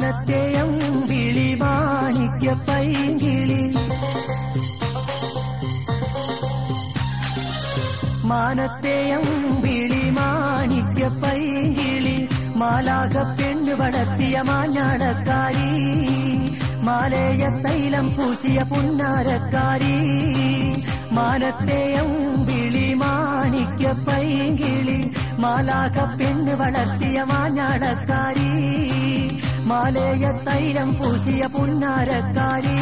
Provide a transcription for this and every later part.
മാനത്തേയം വിളി മാണിക്യ പൈങ്കിളി മാനത്തേയം വിളി മാണിക്യ പൈങ്കിളി മാലാക പെണ്ണ് വളർത്തിയ മാഞ്ഞാടക്കാരി മാലയ തൈലം പൂശിയ പുന്നാരക്കാരി മാനത്തേയം വിളി മാണിക്യ പൈങ്കിളി മാലാക പെണ്ണ് വളർത്തിയ മാഞ്ഞാടക്കാരി മാലയ തൈലം പൂശിയ പുന്നാരക്കാരി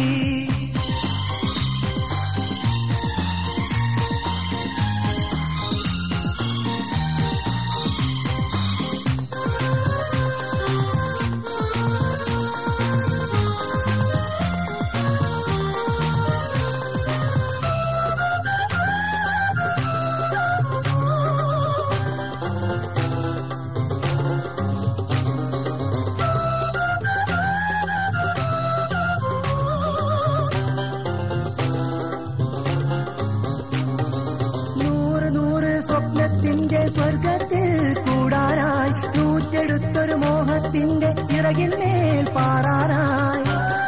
സ്വർഗത്തിൽ കൂടാനായി നൂറ്റെടുത്തൊരു മോഹത്തിന്റെ ചിറകിന്മേൽ പാറാനായി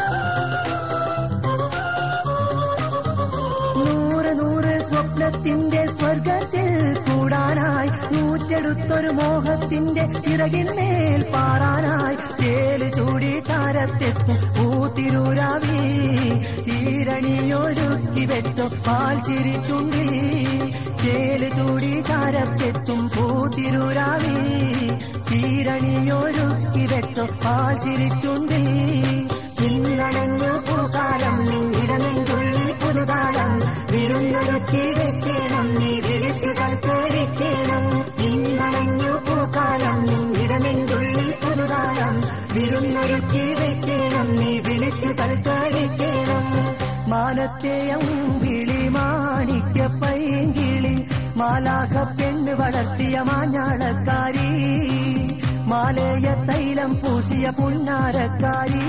നൂറ് സ്വപ്നത്തിന്റെ സ്വർഗത്തിൽ കൂടാനായി നൂറ്റെടുത്തൊരു മോഹത്തിന്റെ ചിറകിന്മേൽ പാറാനായി ചേല് ചൂടി താരത്തെത്തും പൂത്തിരൂരാവി ചീരണിയൊരുക്കി വെച്ചോ പാൽ ചിരിച്ചുണ്ടി ചേല് ചൂടി താരത്തെത്തും പൂത്തിരൂരാവി ചീരണിയൊരുക്കി വെച്ചോ പാൽ ചിരിച്ചുണ്ടി ഇന്നണഞ്ഞു പൂക്കാലം ഇടനെഞ്ചുള്ളിൽ പുതുതാളം വിരുന്നൊരുക്കി വെക്കണം നീ വിളിച്ചു കൽക്കരിക്കണം ഇന്നണഞ്ഞു പൂക്കാലം ഇടനെഞ്ചുള്ളിൽ പുതുതാളം വിരുന്നൊരുക്കി വെക്കണം നീ വിളിച്ചു കൽക്കരിക്കണം മാനത്തേയം വിളി മാണിക്യ പൈങ്കിളി മാലാക പെണ്ണ് വളർത്തിയ മാഞ്ഞാടക്കാരി മാലയ തൈലം പൂശിയ പുന്നാരക്കാരി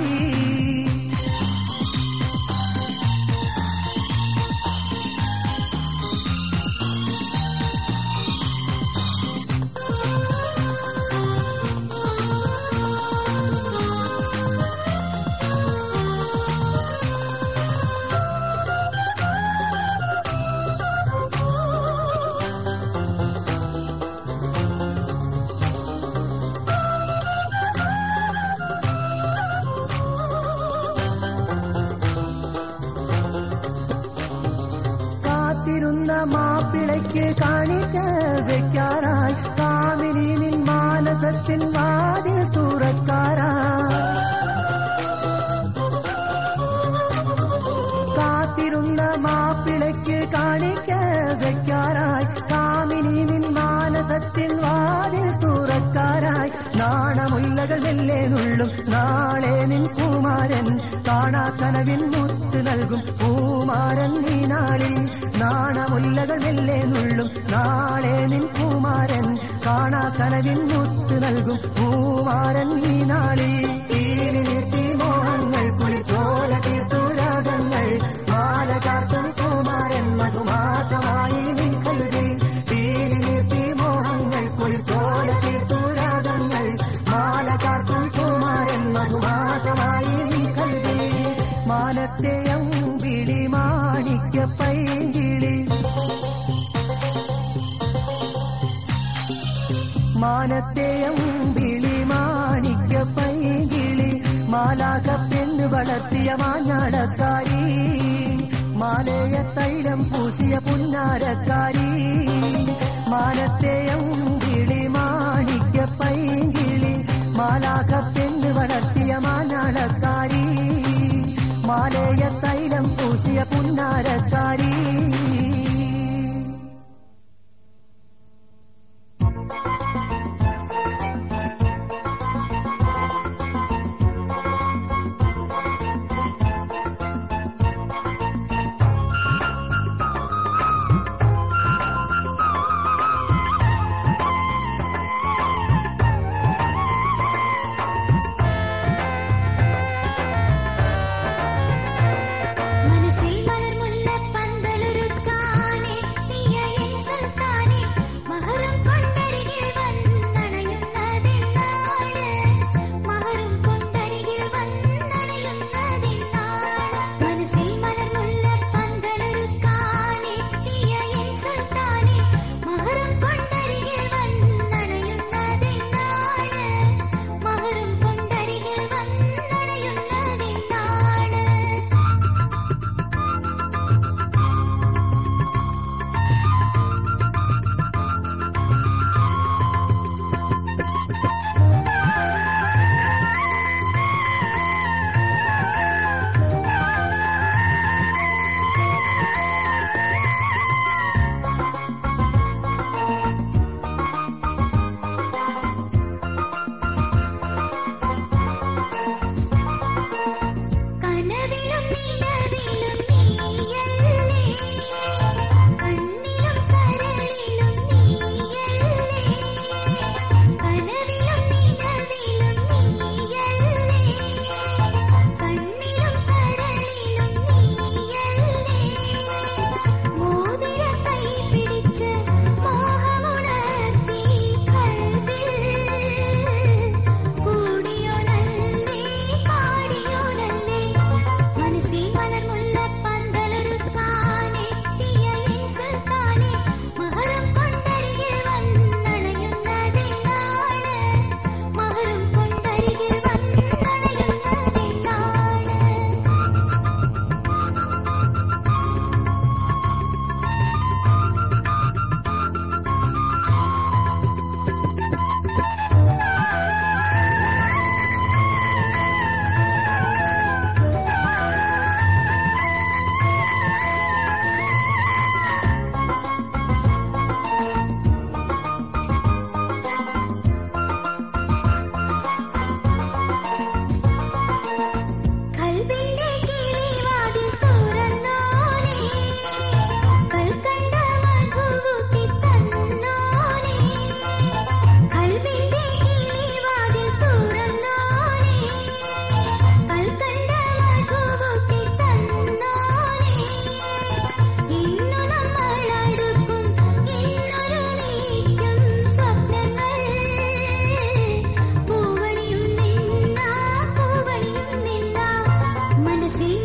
മാപ്പിളയ്ക്ക് കാണിക്ക വെക്കാറായി കാമിനി നിൻ മാനസത്തിൻ വാതിൽ തുറക്കാറായി കാത്തിരുന്ന മാപ്പിളയ്ക്ക് കാണിക്ക വെക്കാറായി കാമിനി നിൻ മാനസത്തിൻ വാതിൽ തുറക്കാറായി നാണമുല്ലകൾ മെല്ലെ നുള്ളും നാളെ നിൻ കുമാരൻ കാണാ കനവിൻ മുത്ത് നൽകും പൂമാരൻ നീ നാളിൽ നാണമുല്ലകൾ മെല്ലെ നുള്ളും നാളെ നിൻ കുമാരൻ കാണാ കനവിൻ മുത്ത് നൽകും പൂമാരൻ നീ നാളിൽ തീർത്തി മോഹങ്ങൾ കുളിച്ചോല തീർത്തുരാഗങ്ങൾ മാല കാത്തും കുമാരൻ മധുമാസമായി നിൻ കൽവിൽ തീർത്തി മോഹങ്ങൾ കുളിച്ചോല തീർത്തുരാഗങ്ങൾ മാല കാത്തും കുമാരൻ മധുമാസമായി നിൻ കൽവിൽ മാനത്തേയം വിളി മാണിക്യ പൈങ്കിളി മാനത്തേയം വിളി മാണിക്യ പൈങ്കിളി മാലാക പെണ്ണ് വളർത്തിയ മാഞ്ഞാടക്കാരി മാലയ തൈലം പൂശിയ പുന്നാരക്കാരി മാനത്തേയം വിളി മാണിക്യ പൈങ്കിളി മാലാക പെണ്ണ് വളർത്തിയ മാഞ്ഞാടക്കാരി മാലയ തൈലം പൂശിയ പുന്നാരക്കാരി മനസ്സിൽ മലർമുല്ല പന്തലൊരു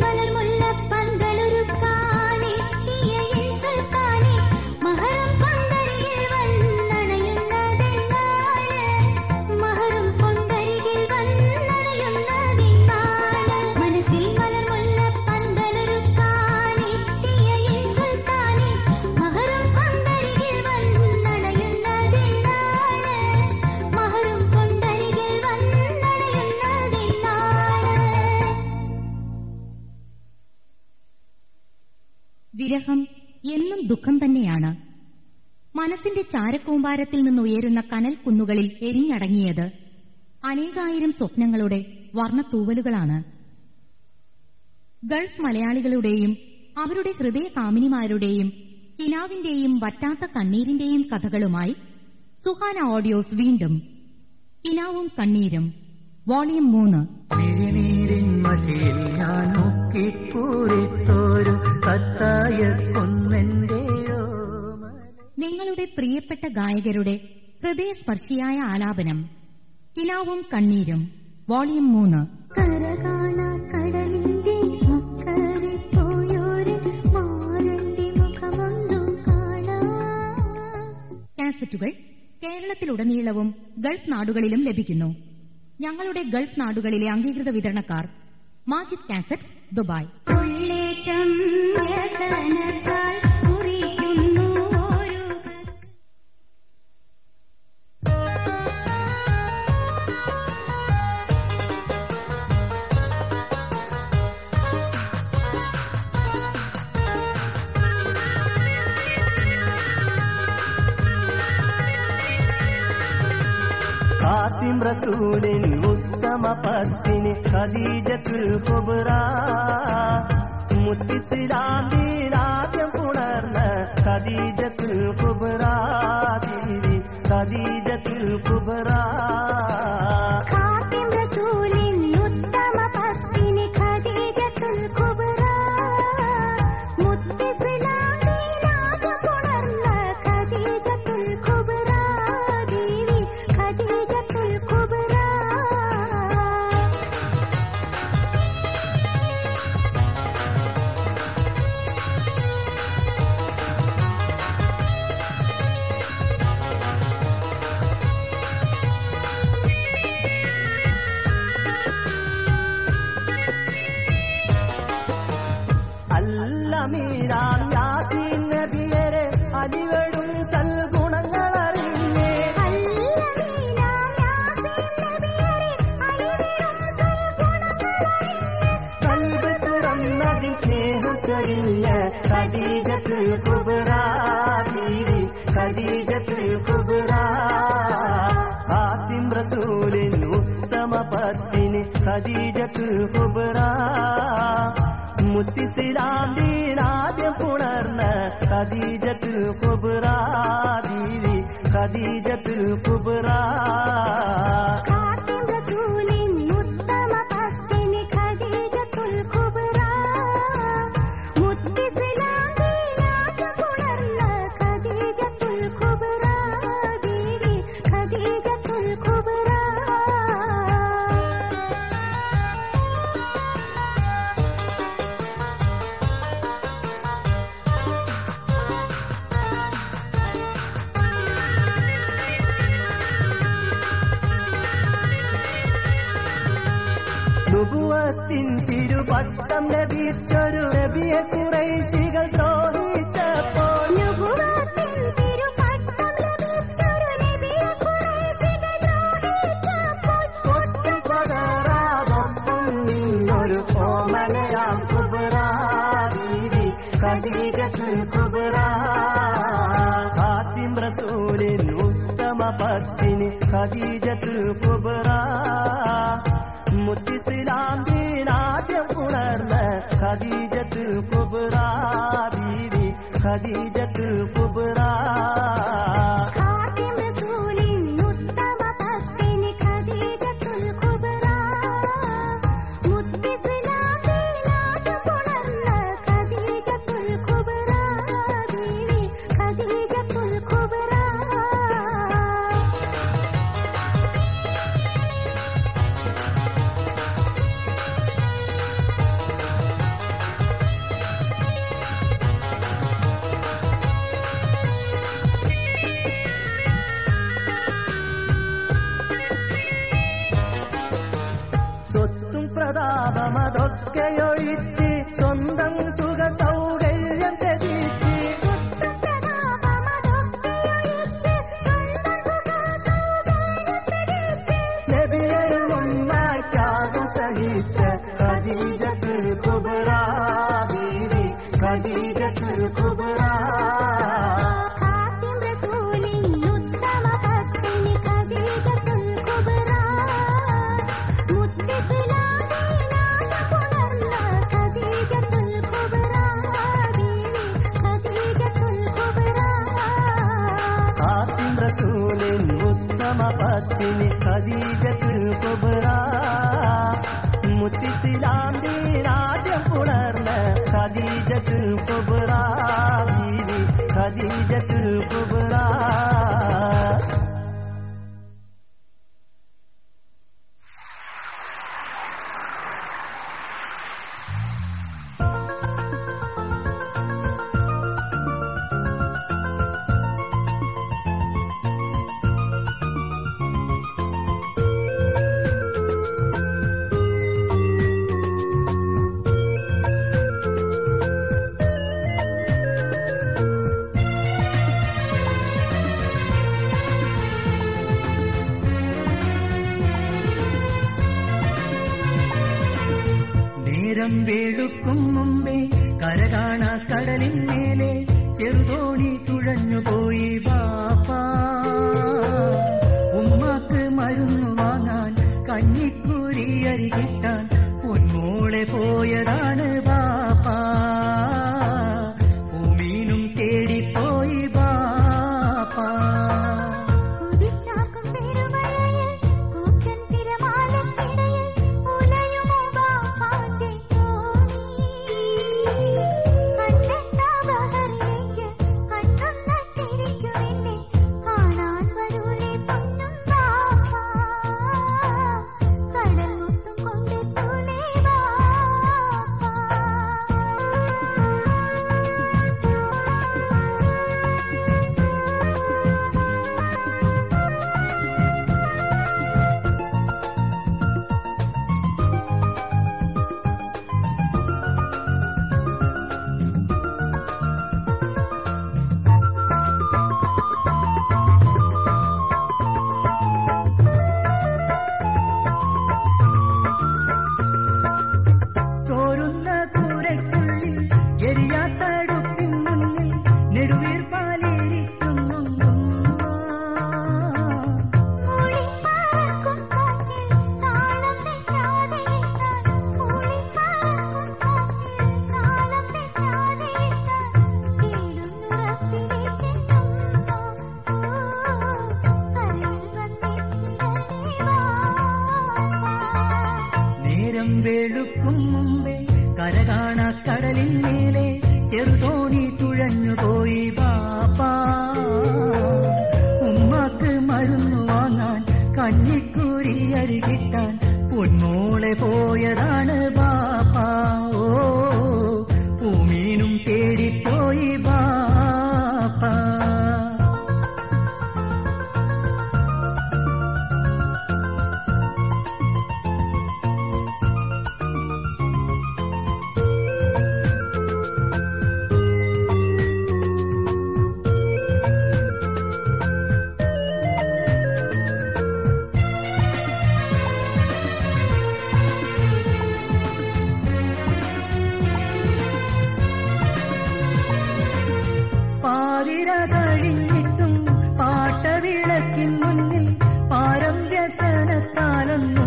വിരഹം എന്നും ദുഃഖം തന്നെയാണ്. മനസ്സിന്റെ ചാരക്കൂമ്പാരത്തിൽ നിന്നുയരുന്ന കനൽ കുന്നുകളിൽ എരിഞ്ഞടങ്ങിയത് അനേകായിരം സ്വപ്നങ്ങളുടെ വർണ്ണത്തൂവലുകളാണ്. ഗൾഫ് മലയാളികളുടെയും അവരുടെ ഹൃദയ കാമിനിമാരുടെയും കിനാവിന്റെയും വറ്റാത്ത കണ്ണീരിന്റെയും കഥകളുമായി സുഹാന ഓഡിയോസ് വീണ്ടും. കിനാവും കണ്ണീരും വോളിയം 3. നിങ്ങളുടെ പ്രിയപ്പെട്ട ഗായകരുടെ ഹൃദയസ്പർശിയായ ആലാപനം. കിനാവും കണ്ണീരും വോളിയം 3. കാസറ്റുകൾ കേരളത്തിലുടനീളവും ഗൾഫ് നാടുകളിലും ലഭിക്കുന്നു. ഞങ്ങളുടെ ഗൾഫ് നാടുകളിലെ അംഗീകൃത വിതരണക്കാർ മാജിദ് കാസറ്റ്സ്, ദുബായ്. ഖാതിം റസൂലിൻ ഉത്തമ പത്നി ഖദീജത്തുൽ കുബ്ര, മുത്തിസ്ലാമിനാദ്യം പുണർന്ന ഖദീജത്തുൽ കുബ്ര, ബീവി ഖദീജത്തുൽ കുബ്ര. അല്ലമീരാം യാസീൻ നബിയരെ അലിവടും സൽഗുണങ്ങളറിഞ്ഞേ, കൽബ് തുറന്നതിൽ സ്നേഹം ചൊരിഞ്ഞ ഖദീജത്തുൽ കുബ്ര, ബീവി ഖദീജത്തുൽ കുബ്ര. ഖാതിം റസൂലിൻ ഉത്തമ പത്നി ഖദീജത്തുൽ കുബ്ര, മുത്തിസ്ലാമിനാദ്യം പുണർന്ന ഖദീജത്തുൽ കുബ്ര, ബീവി ഖദീജത്തുൽ കുബ്ര. നുബുവത്തിൻ തിരുപട്ടം ലഭിച്ചൊരു നബിയെ ഖുറൈശികൾ ദ്രോഹിച്ചപ്പോൾ, ഒട്ടും പകരാതൊപ്പം നിന്നൊരു ഓമനയാം കുബ്ര, ബീവി ഖദീജത്തുൽ കുബ്ര. ഖാതിം റസൂലിൻ ഉത്തമ പത്നി ഖദീജത്തുൽ കുബ്ര, മുത്തിസ്ലാമിനാദ്യം പുണർന്ന ഖദീജത്തുൽ കുബ്ര, ബീവി ഖദീജത്തുൽ കുബ്ര. കുബ്രാ ബീവി ഖദീജത്തുൽ കുബ്രാ പത്നി ഖദീജത്തുൽ കുബ്രാ മുത്തിസ്ലാം ദീനാദ്യം പുണർന്ന ഖദീജത്തുൽ കുബ്രാ ബീവി ഖദീജത്തുൽ കുബ്രാ നേരം വെളുക്കും മുമ്പേ കരകാണ കടലിന്മേലെ ചെറുതോണി തുഴഞ്ഞുപോയി ബാപ്പാ. ഉമ്മാക്ക് മരുന്നു വാങ്ങാൻ കഞ്ഞിക്കൂരി അരി കിട്ടാൻ പൊന്മോളെ പോയതാണ് ബാപ്പാ. ഭൂമീനും തേടിപ്പോയി ബാപ്പാ. വെളുക്കും മുമ്പേ കരകാണ കടലിന്മേലെ ചെറുതോണി തുഴഞ്ഞുപോയി ബാപ്പാ. ഉമ്മാക്ക് മരുന്നു വാങ്ങാൻ കഞ്ഞിക്കൂരി അരി കിട്ടാൻ പൊന്മോളെ പോയതാണ് ബാപ്പാ. ഓ ഭൂമീനും തേടിപ്പോയി ബാപ്പാ. പാതിര കഴിഞ്ഞിട്ടും പാട്ടവിളക്കിൻ മുന്നിൽ പാരം വ്യസനത്താലൊന്നും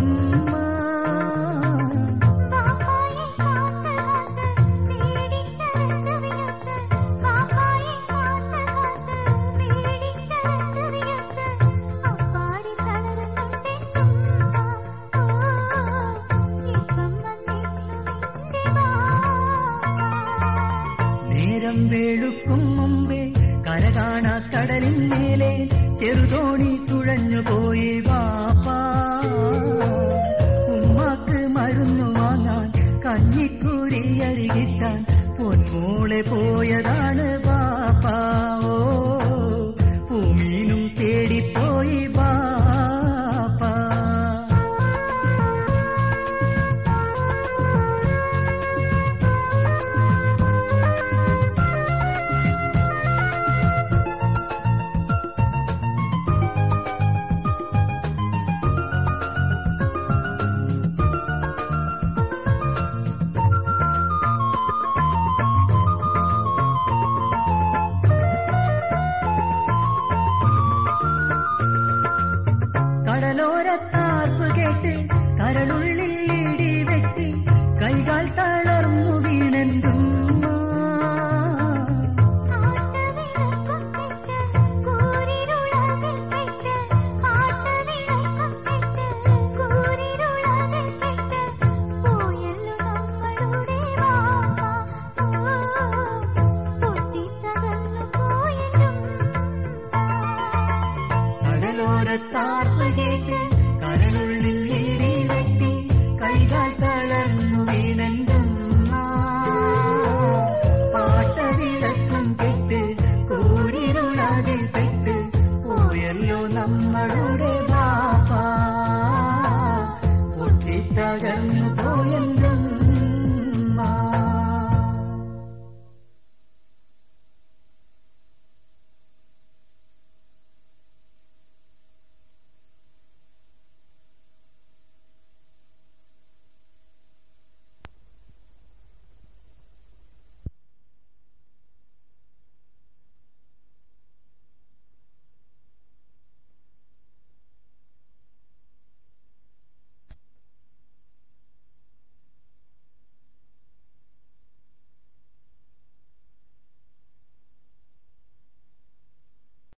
നേരം വെളുക്കും മുമ്പേ കരകാണ കടലിന്മേലെ ചെറുതോണി തുഴഞ്ഞുപോയി ബാപ്പാ. ഉമ്മാക്ക് മരുന്നു വാങ്ങാൻ കഞ്ഞിക്കൂരി അരി കിട്ടാൻ പൊന്മോളെ പോയതാണ് ബാപ്പാ. ഓ